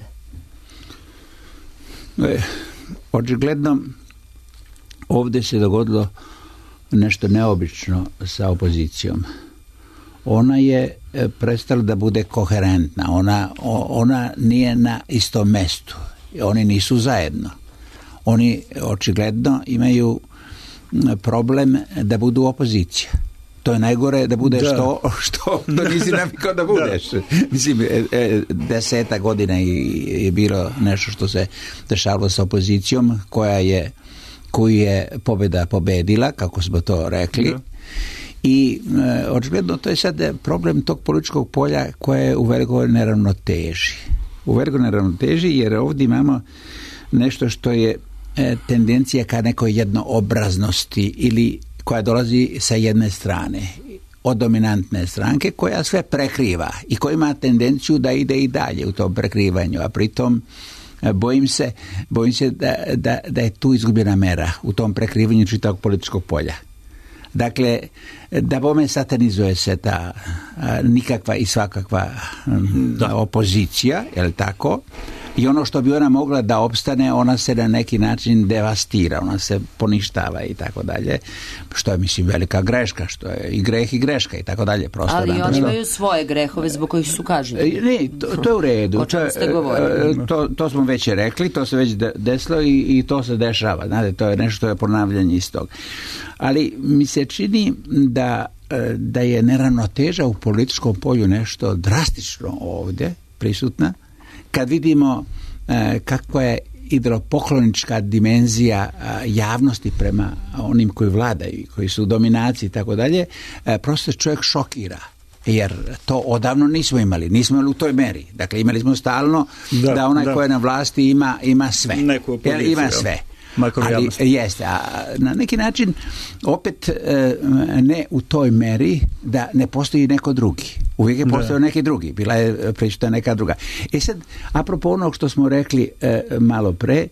E, očigledno ovdje se dogodilo nešto neobično sa opozicijom. Ona je prestala da bude koherentna. Ona, ona nije na istom mestu. Oni nisu zajedno. Oni očigledno imaju problem da budu opozicija. To je najgore da budeš da. to što to nisi navikao da budeš. Da. Mislim, e, e, deseta godina je, je bilo nešto što se dešavalo sa opozicijom koja je, koju je pobjeda pobedila, kako smo to rekli. Da. I e, očigledno to je sad problem tog političkog polja koje je u velikoj neravnoteži. U velikoj neravnoteži jer ovdje imamo nešto što je e, tendencija ka nekoj jednoobraznosti ili koja dolazi sa jedne strane, od dominantne stranke, koja sve prekriva i koja ima tendenciju da ide i dalje u tom prekrivanju, a pritom bojim se, bojim se da, da, da je tu izgubljena mera u tom prekrivanju čitavog političkog polja. Dakle, da bome satanizuje se ta a, nikakva i svakakva da. opozicija, je li tako? I ono što bi ona mogla da opstane, ona se na neki način devastira, ona se poništava i tako dalje, što je, mislim, velika greška, što je i greh i greška i tako dalje. Prosto ali naprosto. Oni imaju svoje grehove zbog kojih su kažnjeni. Ne, to, to je u redu. O čemu ste govorili? To, to smo već rekli, to se već desilo i, i to se dešava. Znate, to je nešto, to je ponavljanje istog. Ali mi se čini da, da je neravnoteža u političkom polju nešto drastično ovdje prisutna. Kad vidimo e, kako je idolopoklonička dimenzija a, javnosti prema onim koji vladaju, koji su u dominaciji i tako dalje, e, prosto čovjek šokira. Jer to odavno nismo imali, nismo imali u toj meri. Dakle, imali smo stalno da, da onaj da. Ko je na vlasti ima, ima sve. Jer ima sve. Ali jeste, a na neki način opet ne u toj meri da ne postoji neko drugi. Uvijek je postojao neki drugi, bila je prisutna neka druga. E sad, apropo onog što smo rekli malo pre,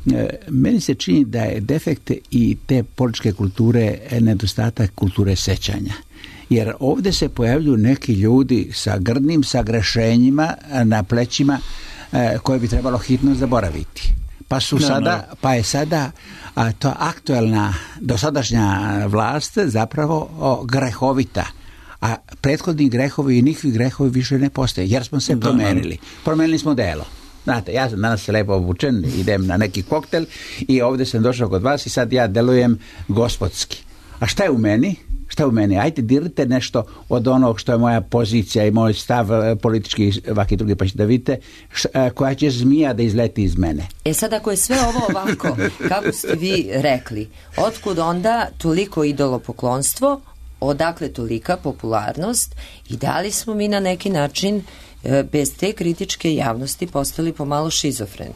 meni se čini da je defekt i te političke kulture nedostatak kulture sećanja. Jer ovdje se pojavljuju neki ljudi sa grdnim sagrešenjima na plećima koje bi trebalo hitno zaboraviti. Pa su no, sada, no. pa je sada a, to aktualna dosadašnja vlast zapravo o, grehovita, a prethodni grehovi i nikakvi grehovi više ne postoje, jer smo se promenili. Promenili smo delo. Znate, ja sam danas lepo obučen, idem na neki koktel i ovdje sam došao kod vas i sad ja delujem gospodski. A šta je u meni? Šta je u meni? Ajde, dirite nešto od onog što je moja pozicija i moj stav politički ovaki drugi, pa ćete da vidite š, koja će zmija da izleti iz mene. E sad, ako je sve ovo ovako, kako ste vi rekli, otkud onda toliko idolopoklonstvo, odakle tolika popularnost i da li smo mi na neki način bez te kritičke javnosti postali pomalo šizofreni?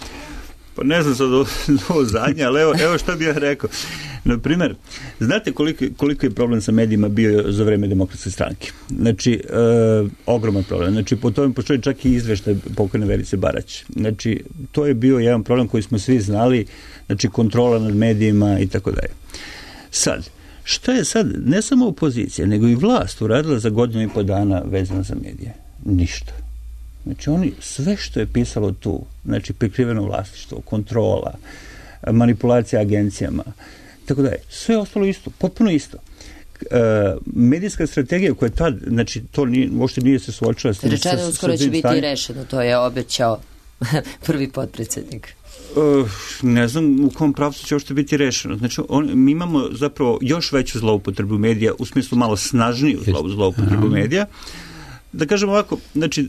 Pa ne znam sad ovo zadnje, ali evo, evo što bih ja rekao. Na primjer, znate koliko, koliko je problem sa medijima bio za vreme Demokratske stranke? Znači, e, ogroman problem. Znači, po tome postoji čak i izveštaj pokojne Verice Barać. Znači, to je bio jedan problem koji smo svi znali, znači kontrola nad medijima i tako dalje. Sad, šta je sad, ne samo opozicija, nego i vlast uradila za godinu i po dana vezano za medije? Ništa. Znači, oni, sve što je pisalo tu, znači, prikriveno vlasništvo, kontrola, manipulacija agencijama, tako da je, sve ostalo isto, potpuno isto. E, medijska strategija koja je tad, znači, to nije, uopšte nije se suočila s tim. Rečeno, uskoro će biti stanjem. Rešeno, to je obećao prvi potpredsjednik. Uh, ne znam u kom pravcu će uopšte biti rešeno. Znači, on, mi imamo zapravo još veću zloupotrebu medija, u smislu malo snažniju zloupotrebu medija. Da kažem ovako, znači,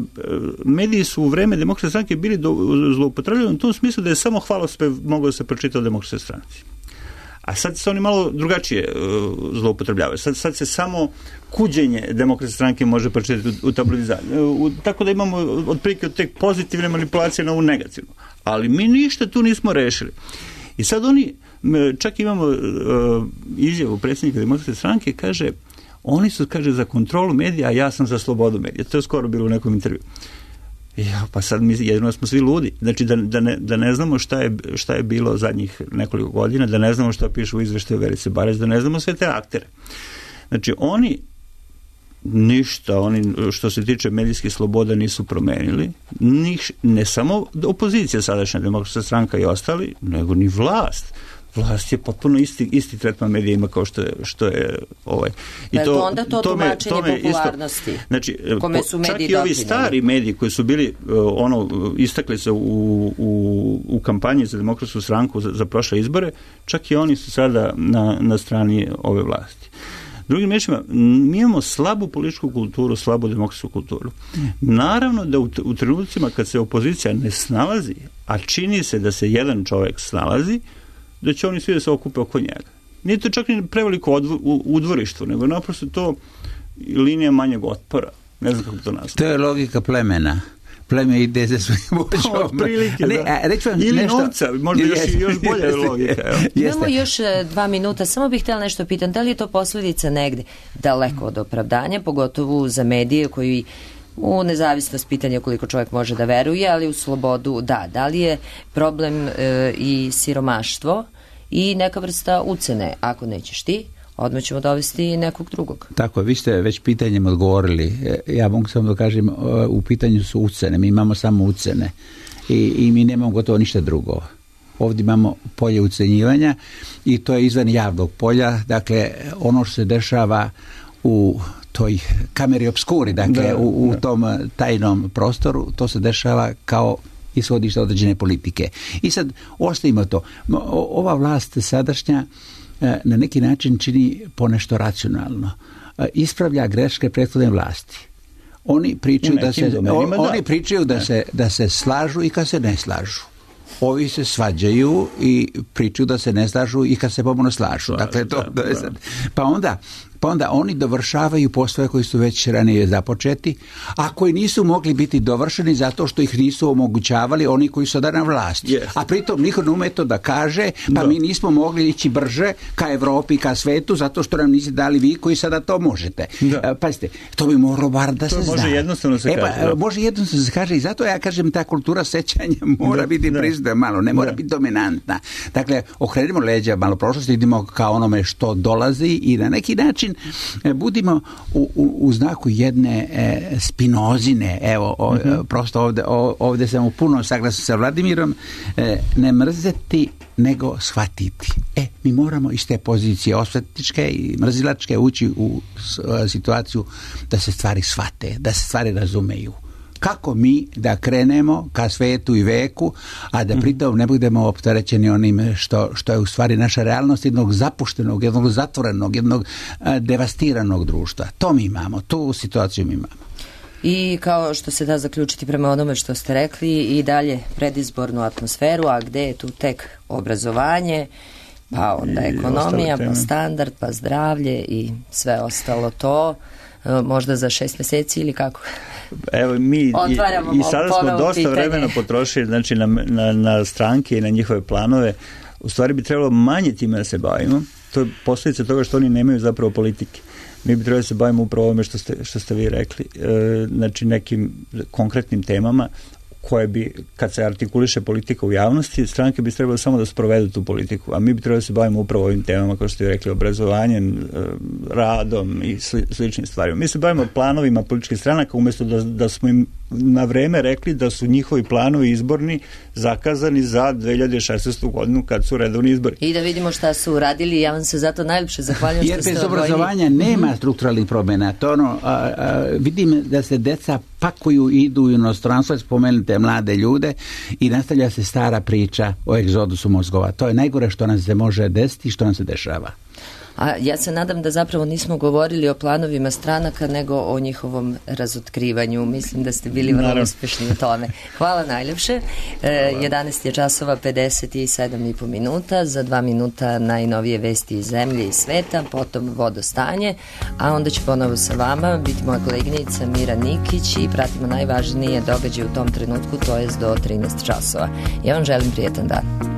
mediji su u vreme Demokratske stranke bili zloupotrebljeni u tom smislu da je samo hvalospev mogao da se pročita o Demokratskoj stranci. A sad se oni malo drugačije zloupotrebljavaju. Sad, sad se samo kuđenje Demokratske stranke može pročitati u, u tabloidizaciji. Tako da imamo otprilike od tek pozitivne manipulacije na ovu negativnu. Ali mi ništa tu nismo rešili. I sad oni, čak imamo uh, izjavu predsjednika Demokratske stranke, kaže, oni su, kaže, za kontrolu medija, a ja sam za slobodu medija. To je skoro bilo u nekom intervju. Ja, pa sad mi jedino smo svi ludi. Znači da, da, ne, da ne znamo šta je, šta je bilo zadnjih nekoliko godina, da ne znamo šta piše u izveštaju Verice Barać, da ne znamo sve te aktere. Znači oni ništa, oni što se tiče medijskih sloboda nisu promenili. Niš, ne samo opozicija sadašnja, Demokratska stranka i ostali, nego ni vlast. Vlast je potpuno isti, isti tretman medija ima kao što je, što je ovaj. I to, to onda to tumačenje popularnosti, isto, znači, kome su mediji čak i ovi stari mediji koji su bili ono, istakli se u, u, u kampanji za Demokratsku stranku za, za prošle izbore, čak i oni su sada na, na strani ove vlasti. Drugim rečima, mi imamo slabu političku kulturu, slabu demokratsku kulturu. Naravno da u, u trenucima kad se opozicija ne snalazi, a čini se da se jedan čovjek snalazi, da će oni svi da se okupe oko njega. Nije to čak ni preveliko odvo, u, udvorištvo, nego naprosto to linija manjeg otpora. Ne znam kako to nazvati. To je logika plemena. pleme ide za svojim vođom. Otprilike, ne, da. A, reći vam Ili nešto, novca, možda još, jeste, još bolja jeste, logika. Evo. Imamo još e, dva minuta, samo bih htjela nešto pitati, da li je to posljedica negde daleko od opravdanja, pogotovo za medije koji u nezavisnost pitanja koliko čovjek može da veruje, ali u slobodu da. Da li je problem e, i siromaštvo i neka vrsta ucene, ako nećeš ti, odmah ćemo dovesti nekog drugog. Tako, vi ste već pitanjem odgovorili. Ja mogu samo da kažem, u pitanju su ucene. Mi imamo samo ucene i, i mi nemamo gotovo ništa drugo. Ovdje imamo polje ucenjivanja i to je izvan javnog polja. Dakle, ono što se dešava u toj kameri obskuri, dakle, da, u, u tom tajnom prostoru, to se dešava kao ishodište određene politike. I sad ostavimo to. Ova vlast sadašnja na neki način čini ponešto racionalno. Ispravlja greške prethodne vlasti. Oni pričaju da se on, oni pričaju da se da se slažu i kad se ne slažu. Ovi se svađaju i pričaju da se ne slažu i kad se pomalo slažu. Dakle, to, da, da. Pa onda pa onda oni dovršavaju poslove koji su već ranije započeti, a koji nisu mogli biti dovršeni zato što ih nisu omogućavali oni koji su sada na vlasti. Yes. A pritom niko ne ume to da kaže, pa da. Mi nismo mogli ići brže ka Evropi, ka svetu, zato što nam niste dali vi koji sada to možete. Da. Pazite, to bi moralo bar da to se zna. Može jednostavno se e, pa, kaže. Da. Može jednostavno se kaže i zato ja kažem ta kultura sećanja mora da, biti prisutna malo, ne mora da. biti dominantna. Dakle, okrenimo leđa malo prošlosti, idemo ka onome što dolazi i na neki način budimo u, u, u znaku jedne e, Spinozine, evo, o, mm-hmm. prosto ovdje, o, ovdje sam puno saglasan sa Vladimirom, e, ne mrzeti nego shvatiti. E, mi moramo iz te pozicije osvetničke i mrzilačke ući u s, situaciju da se stvari shvate, da se stvari razumeju. Kako mi da krenemo ka svetu i veku, a da pritom ne budemo opterećeni onim što, što je u stvari naša realnost jednog zapuštenog, jednog zatvorenog, jednog a, devastiranog društva. To mi imamo, tu situaciju mi imamo. I kao što se da zaključiti prema onome što ste rekli, i dalje predizbornu atmosferu, a gde je tu tek obrazovanje, pa onda I ekonomija, pa standard, pa zdravlje i sve ostalo to, možda za šest mjeseci ili kako? Evo mi i, i sada smo dosta pitanje. vremena potrošili znači na, na, na stranke i na njihove planove. U stvari bi trebalo manje time da se bavimo. To je posljedica toga što oni nemaju zapravo politike. Mi bi trebali da se bavimo upravo ovome što ste, što ste vi rekli. E, znači nekim konkretnim temama koje bi, kad se artikuliše politika u javnosti, stranke bi trebalo samo da sprovedu tu politiku, a mi bi trebali da se bavimo upravo ovim temama, kao što ste rekli, obrazovanjem, radom i sli, sličnim stvarima. Mi se bavimo planovima političkih stranaka, umjesto da, da smo im na vreme rekli da su njihovi planovi izborni zakazani za dve hiljade šesnaestu godinu kad su redovni izbori. I da vidimo šta su uradili, ja vam se zato najljepše zahvaljujem što ste odvojili. Jer bez obrazovanja nema strukturalnih promjena. To ono, a, a, vidim da se deca pakuju, idu u inostranstvo, spomenute mlade ljude i nastavlja se stara priča o egzodusu mozgova. To je najgore što nam se može desiti i što nam se dešava. A ja se nadam da zapravo nismo govorili o planovima stranaka, nego o njihovom razotkrivanju. Mislim da ste bili vrlo uspješni u tome. Hvala najljepše. E, jedanaest je časova pedeset sedam i po minuta. Za dva minuta najnovije vesti iz zemlje i sveta, potom vodostanje, a onda će ponovo sa vama biti moja koleginica Mira Nikić i pratimo najvažnije događaje u tom trenutku, to je do trinaest časova. Ja vam želim prijetan dan.